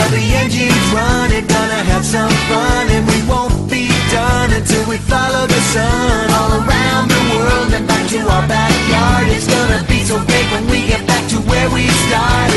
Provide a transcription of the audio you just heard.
got the engines running, gonna have some fun, and we won't be done until we follow the sun. All around the world and back to our backyard. It's gonna be so great when we get back to where we started.